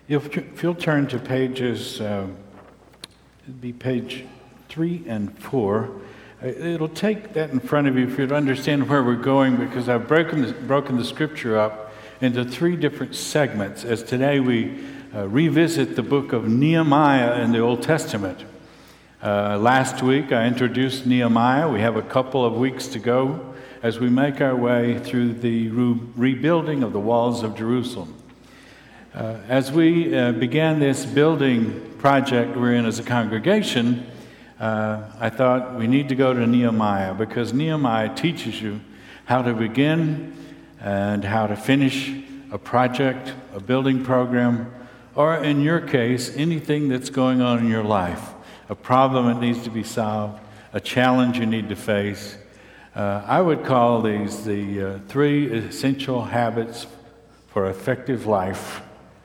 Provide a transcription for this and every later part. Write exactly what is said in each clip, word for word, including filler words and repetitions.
If, if you'll turn to pages, uh, it'd be page three and four. It'll take that in front of you if you'd understand where we're going, because I've broken the, broken the scripture up into three different segments, as today we uh, revisit the book of Nehemiah in the Old Testament. Uh, last week I introduced Nehemiah. We have a couple of weeks to go as we make our way through the re- rebuilding of the walls of Jerusalem. Uh, as we uh, began this building project we're in as a congregation, uh, I thought we need to go to Nehemiah, because Nehemiah teaches you how to begin and how to finish a project, a building program, or in your case, anything that's going on in your life, a problem that needs to be solved, a challenge you need to face. Uh, I would call these the uh, three essential habits for effective life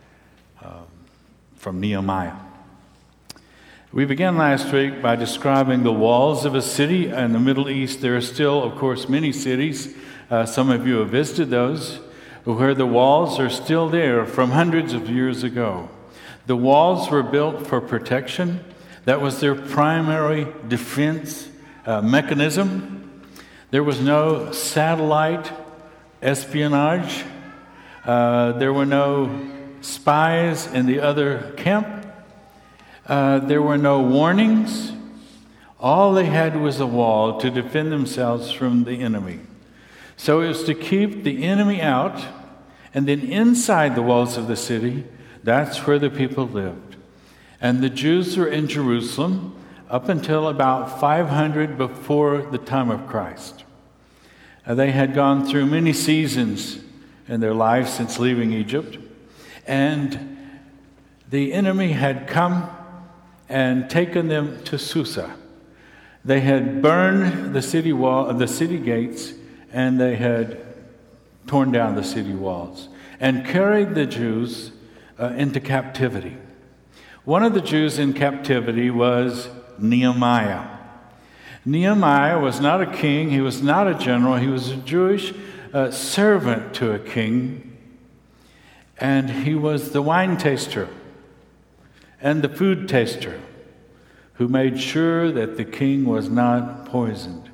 from Nehemiah. We began last week by describing the walls of a city. In the Middle East, there are still, of course, many cities. Uh, some of you have visited those, where the walls are still there from hundreds of years ago. The walls were built for protection. That was their primary defense uh, mechanism. There was no satellite espionage. Uh, there were no spies in the other camp. Uh, there were no warnings. All they had was a wall to defend themselves from the enemy. So it was to keep the enemy out, and then inside the walls of the city, that's where the people lived. And the Jews were in Jerusalem up until about five hundred before the time of Christ. Uh, they had gone through many seasons in their life since leaving Egypt. And the enemy had come and taken them to Susa. They had burned the city wall, the city gates, and they had torn down the city walls and carried the Jews uh, into captivity. One of the Jews in captivity was Nehemiah. Nehemiah was not a king. He was not a general. He was a Jewish uh, servant to a king. And he was the wine taster and the food taster who made sure that the king was not poisoned.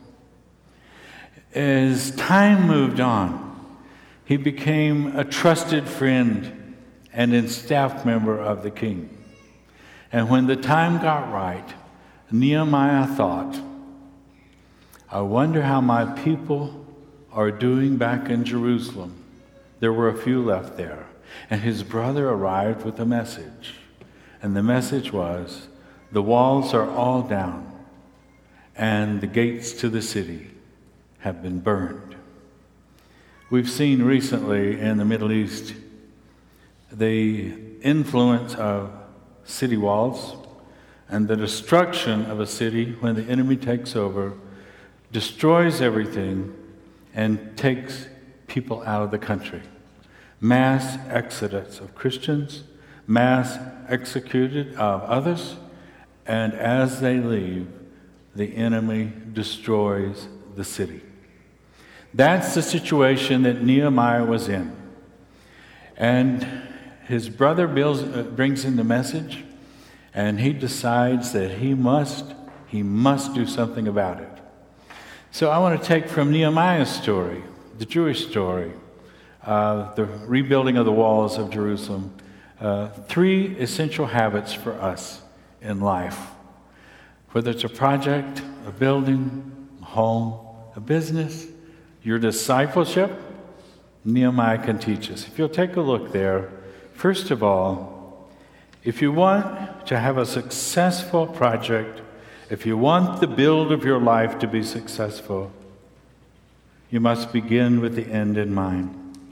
As time moved on, he became a trusted friend and a staff member of the king. And when the time got right, Nehemiah thought, I wonder how my people are doing back in Jerusalem. There were a few left there. And his brother arrived with a message. And the message was, the walls are all down, and the gates to the city have been burned. We've seen recently in the Middle East the influence of city walls and the destruction of a city when the enemy takes over, destroys everything, and takes people out of the country. Mass exodus of Christians, mass executed of others, and as they leave, the enemy destroys the city. That's the situation that Nehemiah was in. And his brother Bill uh, brings in the message, and he decides that he must, he must do something about it. So I want to take from Nehemiah's story, the Jewish story, Uh, the rebuilding of the walls of Jerusalem, uh, three essential habits for us in life. Whether it's a project, a building, a home, a business, your discipleship, Nehemiah can teach us. If you'll take a look there, first of all, if you want to have a successful project, if you want the build of your life to be successful, you must begin with the end in mind.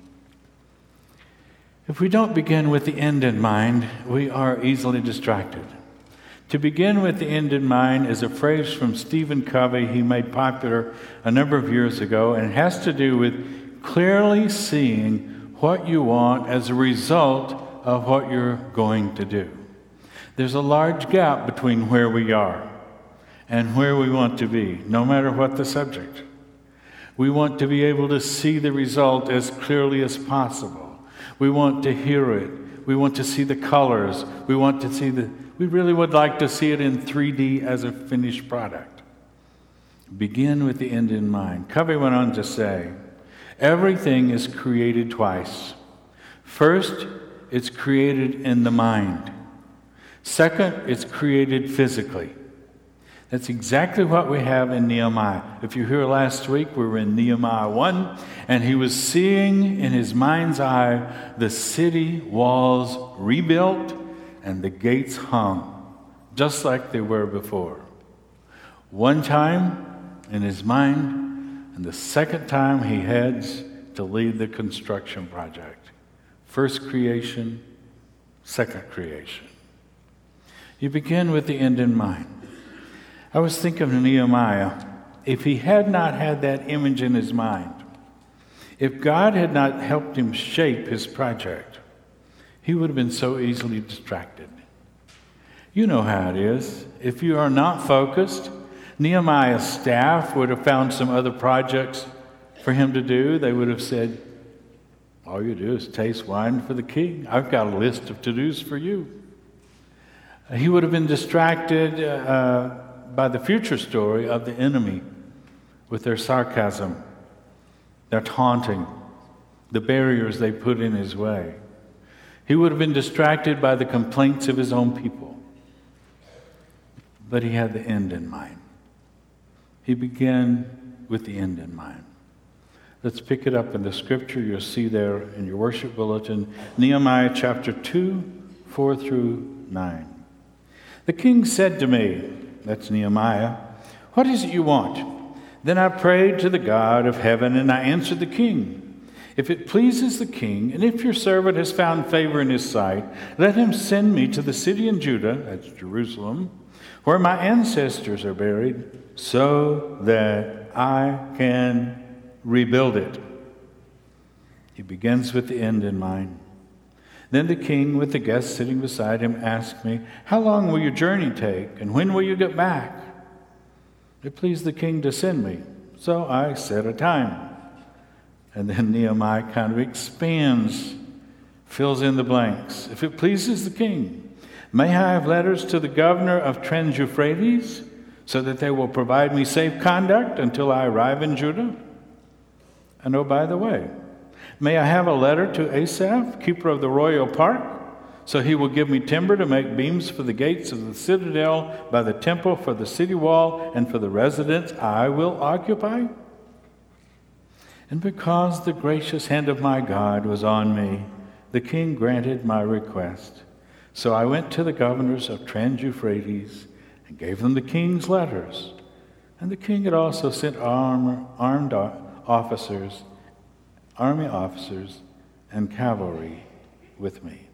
If we don't begin with the end in mind, we are easily distracted. To begin with the end in mind is a phrase from Stephen Covey he made popular a number of years ago, and it has to do with clearly seeing what you want as a result of what you're going to do. There's a large gap between where we are and where we want to be, no matter what the subject. We want to be able to see the result as clearly as possible. We want to hear it. we want to see the colors. We want to see the, we really would like to see it in three D as a finished product. Begin with the end in mind. Covey went on to say, everything is created twice. First, it's created in the mind. Second, it's created physically. That's exactly what we have in Nehemiah. If you hear last week, we were in Nehemiah one, and he was seeing in his mind's eye the city walls rebuilt and the gates hung, just like they were before. One time in his mind, and the second time he heads to lead the construction project. First creation, second creation. You begin with the end in mind. I was thinking of Nehemiah. If he had not had that image in his mind, if God had not helped him shape his project, he would have been so easily distracted. You know how it is. If you are not focused, Nehemiah's staff would have found some other projects for him to do. They would have said, all you do is taste wine for the king. I've got a list of to-dos for you. He would have been distracted uh, by the future story of the enemy with their sarcasm, their taunting, the barriers they put in his way. He would have been distracted by the complaints of his own people. But he had the end in mind. He began with the end in mind. Let's pick it up in the scripture. You'll see there in your worship bulletin, Nehemiah chapter two, four through nine. The king said to me, that's Nehemiah, what is it you want? Then I prayed to the God of heaven, and I answered the king, if it pleases the king, and if your servant has found favor in his sight, let him send me to the city in Judah, that's Jerusalem, where my ancestors are buried, so that I can rebuild it. He begins with the end in mind. Then the king, with the guests sitting beside him, asked me, how long will your journey take, and when will you get back? It pleased the king to send me, so I set a time. And then Nehemiah kind of expands, fills in the blanks. If it pleases the king, may I have letters to the governor of Trans-Euphrates, so that they will provide me safe conduct until I arrive in Judah? And oh, by the way, may I have a letter to Asaph, keeper of the royal park, so he will give me timber to make beams for the gates of the citadel, by the temple, for the city wall, and for the residence I will occupy? And because the gracious hand of my God was on me, the king granted my request. So I went to the governors of Trans-Euphrates and gave them the king's letters. And the king had also sent armor, armed officers, army officers, and cavalry with me.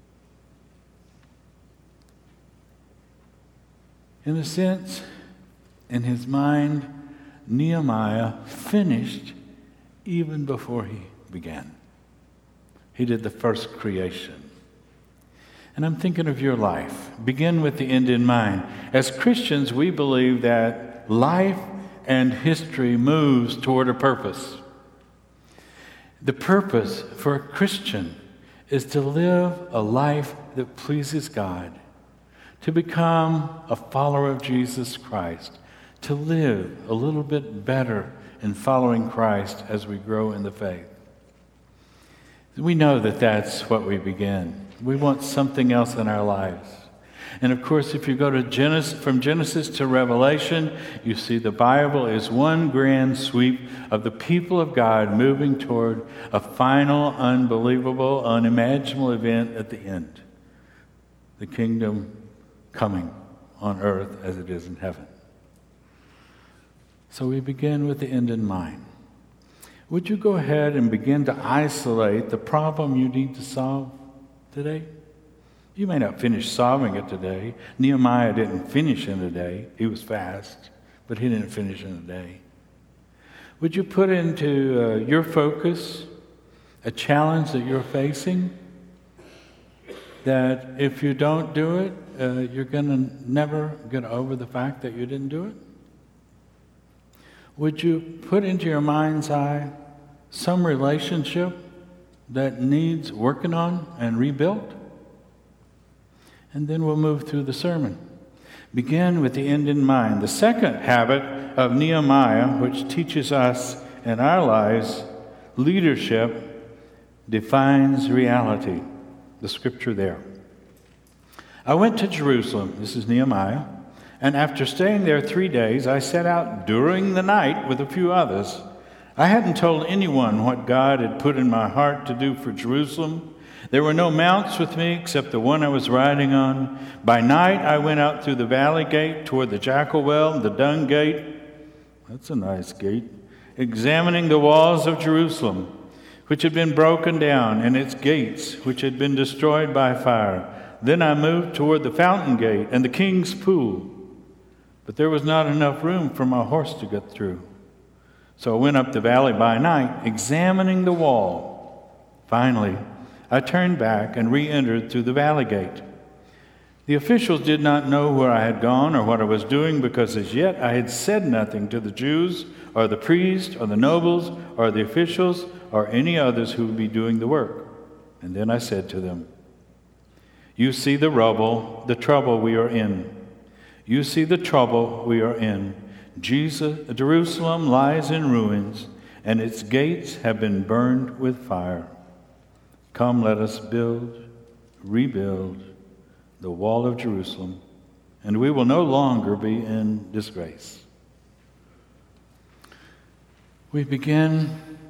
In a sense, in his mind, Nehemiah finished even before he began. He did the first creation. And I'm thinking of your life. Begin with the end in mind. As Christians, we believe that life and history moves toward a purpose. The purpose for a Christian is to live a life that pleases God, to become a follower of Jesus Christ, to live a little bit better in following Christ as we grow in the faith. We know that that's what we begin. We want something else in our lives. And of course, if you go to Genesis, from Genesis to Revelation, you see the Bible is one grand sweep of the people of God moving toward a final, unbelievable, unimaginable event at the end. The kingdom coming on earth as it is in heaven. So we begin with the end in mind. Would you go ahead and begin to isolate the problem you need to solve today? You may not finish solving it today. Nehemiah didn't finish in a day. He was fast, but he didn't finish in a day. Would you put into uh, your focus a challenge that you're facing, that if you don't do it, uh, you're going to never get over the fact that you didn't do it? Would you put into your mind's eye some relationship that needs working on and rebuilt? and then we'll move through the sermon. Begin with the end in mind. The second habit of Nehemiah, which teaches us in our lives, leadership defines reality. The scripture there. I went to Jerusalem, this is Nehemiah, and after staying there three days, I set out during the night with a few others. I hadn't told anyone what God had put in my heart to do for Jerusalem. There were no mounts with me except the one I was riding on. By night, I went out through the valley gate toward the jackal well, the dung gate. That's a nice gate. Examining the walls of Jerusalem, which had been broken down, and its gates, which had been destroyed by fire. Then I moved toward the fountain gate and the king's pool. But there was not enough room for my horse to get through. So I went up the valley by night, examining the wall. Finally, I turned back and re-entered through the valley gate. The officials did not know where I had gone or what I was doing, because as yet I had said nothing to the Jews or the priests or the nobles or the officials or any others who would be doing the work. And then I said to them, "You see the rubble, the trouble we are in. You see the trouble we are in. Jesus, Jerusalem lies in ruins, and its gates have been burned with fire. Come, let us build, rebuild the wall of Jerusalem, and we will no longer be in disgrace." We begin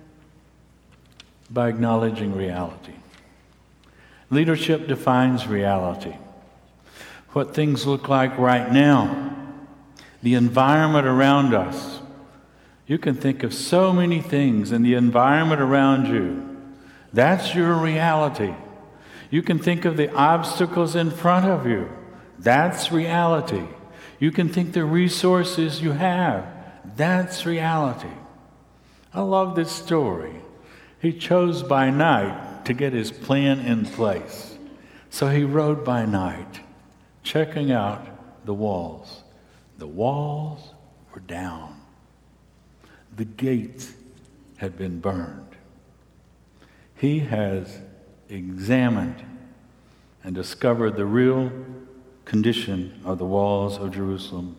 by acknowledging reality. Leadership defines reality. What things look like right now, the environment around us. You can think of so many things in the environment around you. That's your reality. You can think of the obstacles in front of you. That's reality. You can think the resources you have. That's reality. I love this story. He chose by night to get his plan in place. So he rode by night, checking out the walls. The walls were down. The gates had been burned. He has examined and discovered the real condition of the walls of Jerusalem.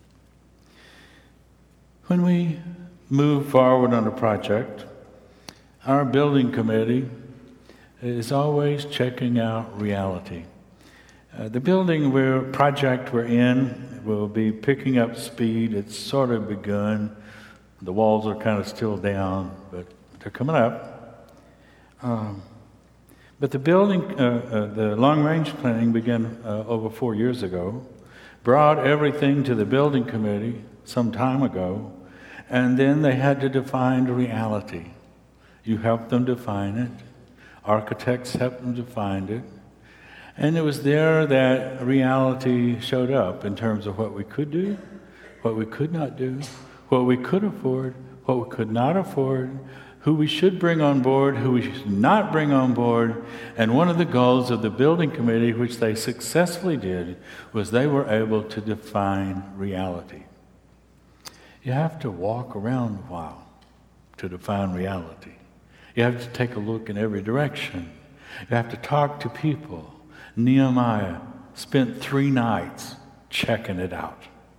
When we move forward on a project, our building committee is always checking out reality. Uh, the building we're, project we're in will be picking up speed. It's sort of begun. The walls are kind of still down, but they're coming up. Um, but the building, uh, uh, the long-range planning began uh, over four years ago, brought everything to the building committee some time ago, and then they had to define reality. You helped them define it. Architects helped them define it. And it was there that reality showed up in terms of what we could do, what we could not do, what we could afford, what we could not afford, who we should bring on board, who we should not bring on board. And one of the goals of the building committee, which they successfully did, was they were able to define reality. You have to walk around a while to define reality. You have to take a look in every direction. You have to talk to people. Nehemiah spent three nights checking it out.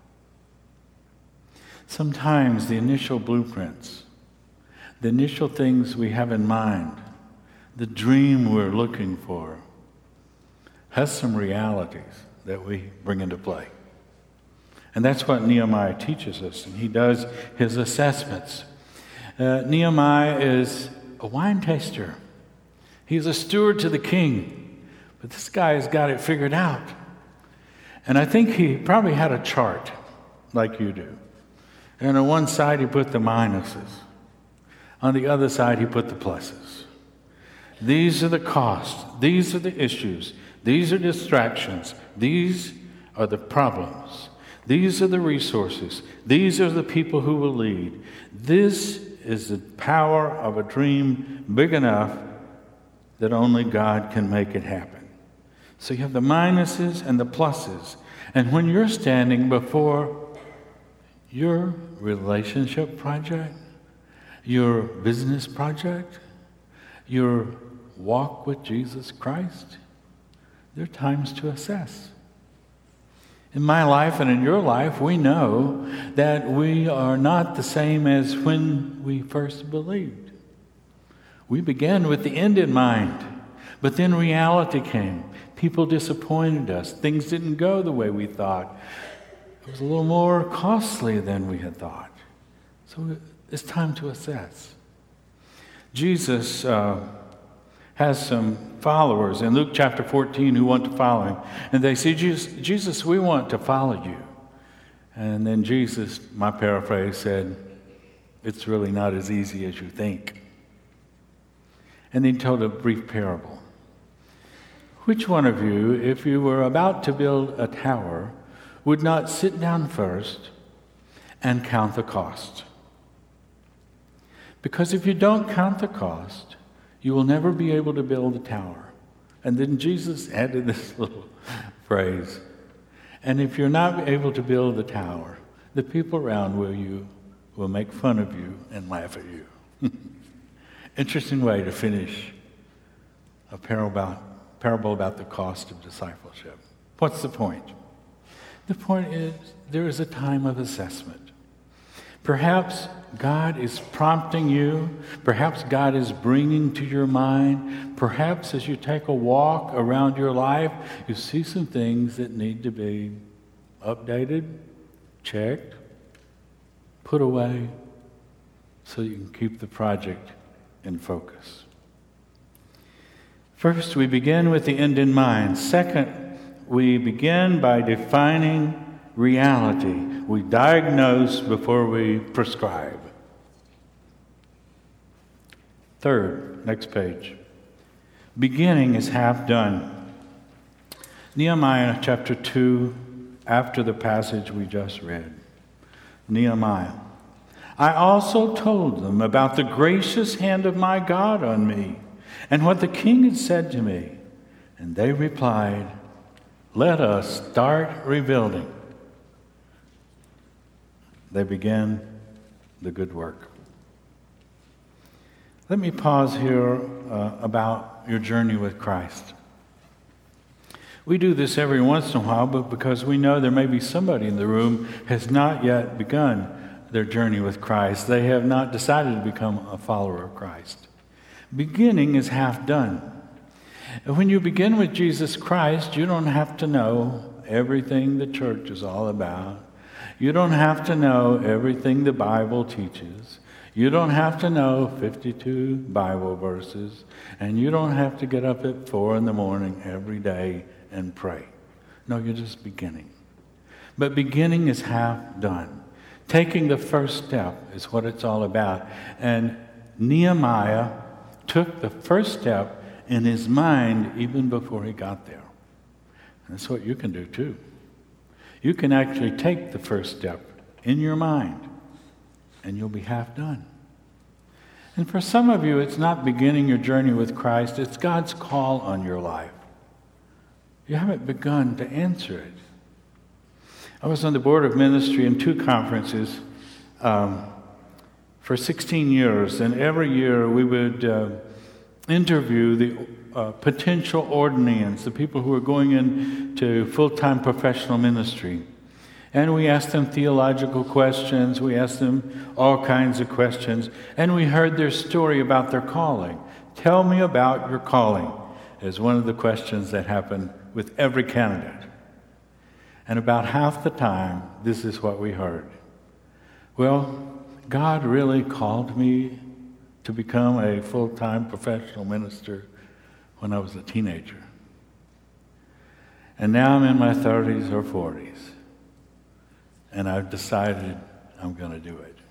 Sometimes the initial blueprints, the initial things we have in mind, the dream we're looking for, has some realities that we bring into play. And that's what Nehemiah teaches us, and he does his assessments. Uh, Nehemiah is a wine taster. He's a steward to the king, but this guy has got it figured out. And I think he probably had a chart like you do. And on one side he put the minuses. On the other side he put the pluses. These are the costs. These are the issues. These are distractions. These are the problems. These are the resources. These are the people who will lead. This is the power of a dream big enough that only God can make it happen. So you have the minuses and the pluses. And when you're standing before your relationship project, your business project, your walk with Jesus Christ, there are times to assess. In my life and in your life, we know that we are not the same as when we first believed. We began with the end in mind, but then reality came. People disappointed us. Things didn't go the way we thought. It was a little more costly than we had thought. So it's time to assess. Jesus uh, has some followers in Luke chapter fourteen who want to follow him. And they say, Jesus, Jesus, we want to follow you. And then Jesus, my paraphrase, said, it's really not as easy as you think. And then he told a brief parable. Which one of you, if you were about to build a tower, would not sit down first and count the cost? Because if you don't count the cost, you will never be able to build a tower. And then Jesus added this little phrase. And if you're not able to build the tower, the people around will you will make fun of you and laugh at you. Interesting way to finish a parable about, parable about the cost of discipleship. What's the point? The point is there is a time of assessment. Perhaps God is prompting you. Perhaps God is bringing to your mind. Perhaps as you take a walk around your life, you see some things that need to be updated, checked, put away, so you can keep the project in focus. First, we begin with the end in mind. Second, we begin by defining reality. We diagnose before we prescribe. Third, next page. Beginning is half done. Nehemiah chapter two, after the passage we just read. Nehemiah. I also told them about the gracious hand of my God on me and what the king had said to me. And they replied, let us start rebuilding. They began the good work. Let me pause here uh, about your journey with Christ. We do this every once in a while, but because we know there may be somebody in the room has not yet begun their journey with Christ. They have not decided to become a follower of Christ. Beginning is half done. And when you begin with Jesus Christ, you don't have to know everything the church is all about. You don't have to know everything the Bible teaches. You don't have to know fifty-two Bible verses. And you don't have to get up at four in the morning every day and pray. No, you're just beginning. But beginning is half done. Taking the first step is what it's all about. And Nehemiah took the first step in his mind even before he got there. And that's what you can do too. You can actually take the first step in your mind, and you'll be half done. And for some of you, it's not beginning your journey with Christ, it's God's call on your life. You haven't begun to answer it. I was on the board of ministry in two conferences um, for sixteen years, and every year we would uh, interview the Uh, potential ordinands, the people who are going into full-time professional ministry. And we asked them theological questions, we asked them all kinds of questions, and we heard their story about their calling. Tell me about your calling, is one of the questions that happened with every candidate. And about half the time, this is what we heard. Well, God really called me to become a full-time professional minister when I was a teenager. And now I'm in my thirties or forties. And I've decided I'm going to do it.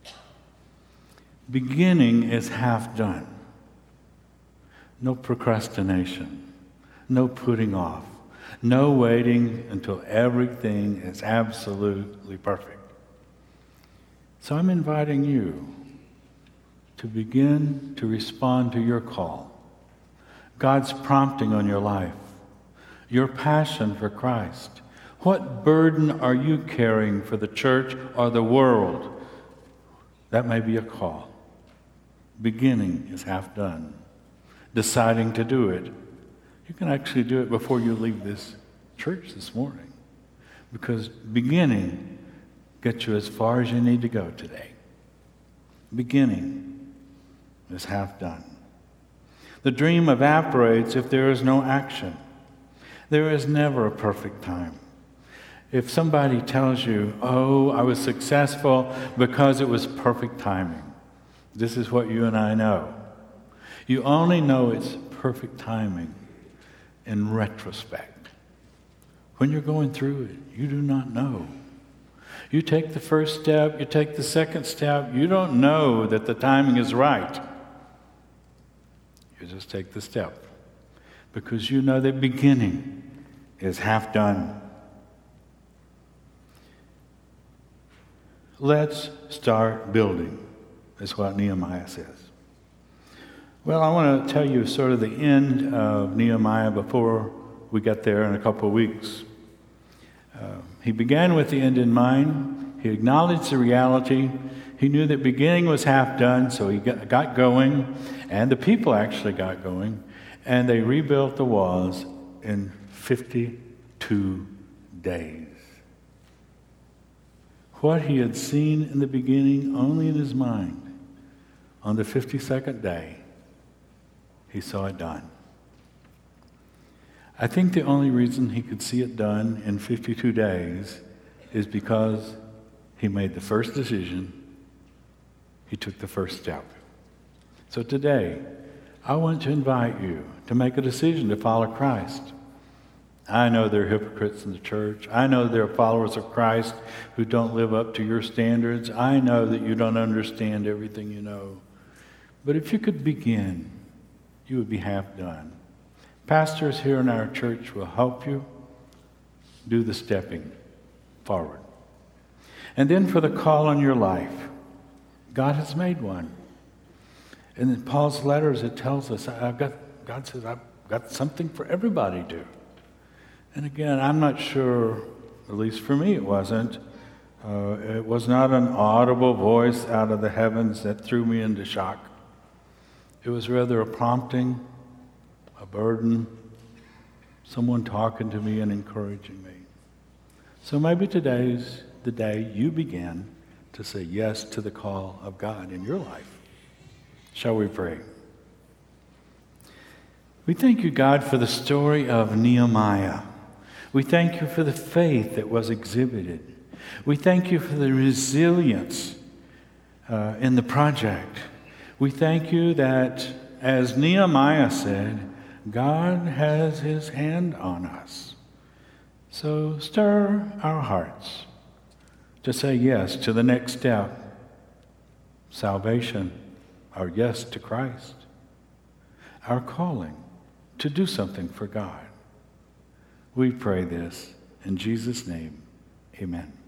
Beginning is half done. No procrastination. No putting off. No waiting until everything is absolutely perfect. So I'm inviting you to begin to respond to your call. God's prompting on your life, your passion for Christ. What burden are you carrying for the church or the world? That may be a call. Beginning is half done. Deciding to do it You can actually do it before you leave this church this morning, because beginning gets you as far as you need to go today. Beginning is half done. The dream evaporates if there is no action. There is never a perfect time. If somebody tells you, oh, I was successful because it was perfect timing, this is what you and I know. You only know it's perfect timing in retrospect. When you're going through it, you do not know. You take the first step, you take the second step, you don't know that the timing is right. You just take the step because you know the beginning is half done. Let's start building, is what Nehemiah says. Well, I want to tell you sort of the end of Nehemiah before we get there in a couple of weeks. Uh, he began with the end in mind. He acknowledged the reality. He knew that beginning was half done, so he got, got going, and the people actually got going, and they rebuilt the walls in fifty-two days. What he had seen in the beginning only in his mind, on the fifty-second day, he saw it done. I think the only reason he could see it done in fifty-two days is because he made the first decision. He took the first step. So today, I want to invite you to make a decision to follow Christ. I know there are hypocrites in the church. I know there are followers of Christ who don't live up to your standards. I know that you don't understand everything you know. But if you could begin, you would be half done. Pastors here in our church will help you do the stepping forward. And then for the call on your life, God has made one. And in Paul's letters, it tells us, I've got, God says, I've got something for everybody to do. And again, I'm not sure, at least for me it wasn't, uh, it was not an audible voice out of the heavens that threw me into shock. It was rather a prompting, a burden, someone talking to me and encouraging me. So maybe today's the day you begin to say yes to the call of God in your life. Shall we pray? We thank you, God, for the story of Nehemiah. We thank you for the faith that was exhibited. We thank you for the resilience uh, in the project. We thank you that, as Nehemiah said, God has his hand on us. So stir our hearts to say yes to the next step, salvation, our yes to Christ, our calling to do something for God. We pray this in Jesus' name, amen.